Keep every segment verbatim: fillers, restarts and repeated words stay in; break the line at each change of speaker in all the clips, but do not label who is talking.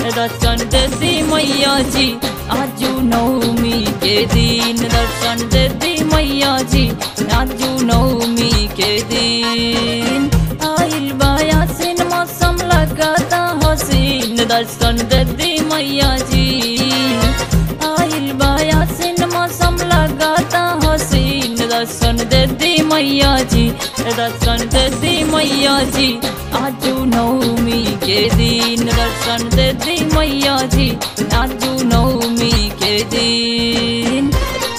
दर्शन देती मैया जी आजू नवमी के दिन। दर्शन देती मैया जी आजू नवमी के दिन। आइल बाया सिन मौसम लगाता हसीन। दर्शन देती मैया जी आइल बाया सिन मौसम लगाता हसीन। दर्शन देती मैया जी दर्शन देती मैया जी आजू नवमी के दिन। दर्शन देती मैया जी आजू नवमी के दिन।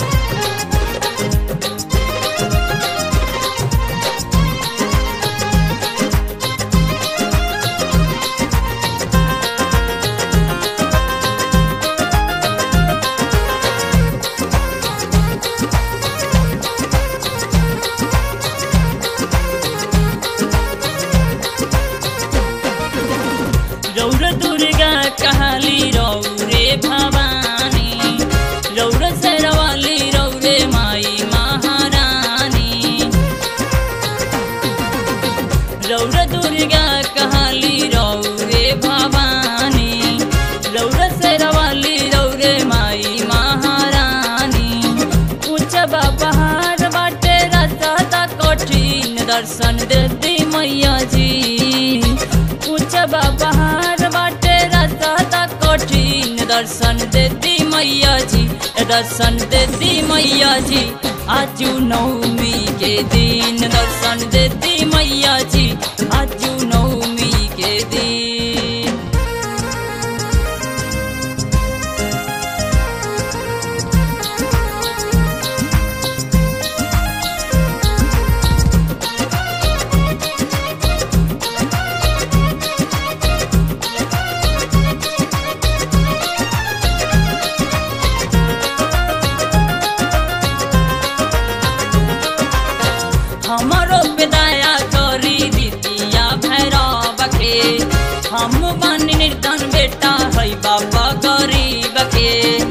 रौर दुर्गा काली रौरे भवानी। रौर शेरवाली रौरे माई महारानी। रौर दुर्गा काली रौरे भवानी। रौर शेरवाली रौरे माई महारानी। ऊंचा पहाड़ बाटे रास्ता कठिन। दर्शन देती मैया जी ऊंचा पहाड़ बाटे रास्ता कठिन। दर्शन देती मैया जी दर्शन देती मैया जी आजू नवमी के दिन। दर्शन देती मैया जी आजू नवमी के दिन। हमारो पे दया करी दीदिया भैरव के। हम बानी निर्धन बेटा है बाबा गरीब के।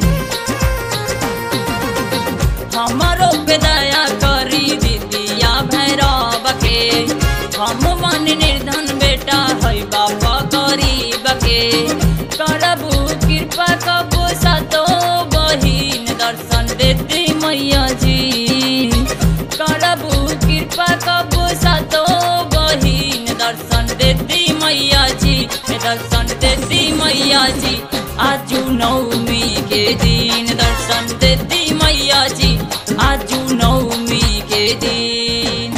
हमारो पे दया करी दीदिया भैरव के। हम बानी निर्धन बेटा है बाबा गरीब के। करबू कृपा कबू सातो बहिन। दर्शन देती मैया जी करबू कृपा कबू सातो बहिन। दर्शन देती मैया जी दर्शन देती मैया जी आजू नवमी के दिन। दर्शन देती मैया जी आजू नवमी के दिन।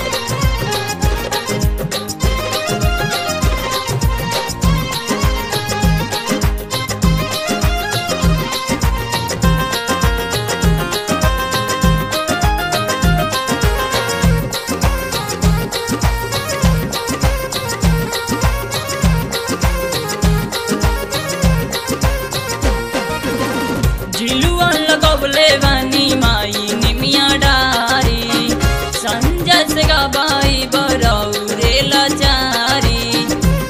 झिलुआ लगौले बानी माई निमिया डारी। संजय से गबाई बरौरे लाचारी।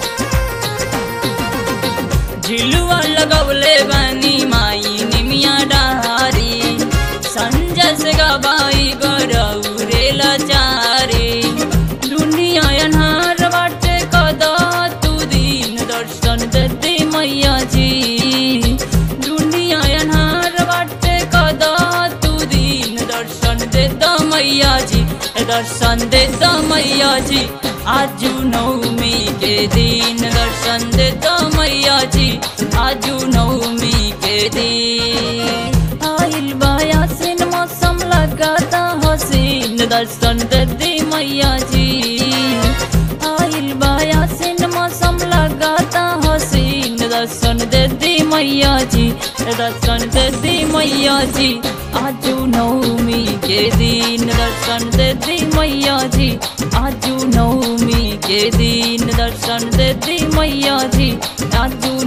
झिलुआ लगौले बानी माई निमिया डारी। संजय से गबाई बरौरे लाचारी। दुनिया अन्हार बाटे कदा तू दिन। दर्शन देती मैया जी दुनिया अन्हार बाटे कदा तू दिन। दर्शन देता मैया जी दर्शन देता मैया जी आजू नवमी के दिन। दर्शन देता मैया जी आजू नवमी के दिन। आइल बाया सिन मौसम लगाता हसीन। दर्शन देती मैया जी आइल बाया सिन मौसम लगाता हसीन। दर्शन देती मैया जी दर्शन देती मैया जी आजू नवमी के दिन। दर्शन देती मैया जी आजू नवमी के दिन। दर्शन देती मैया जी आजू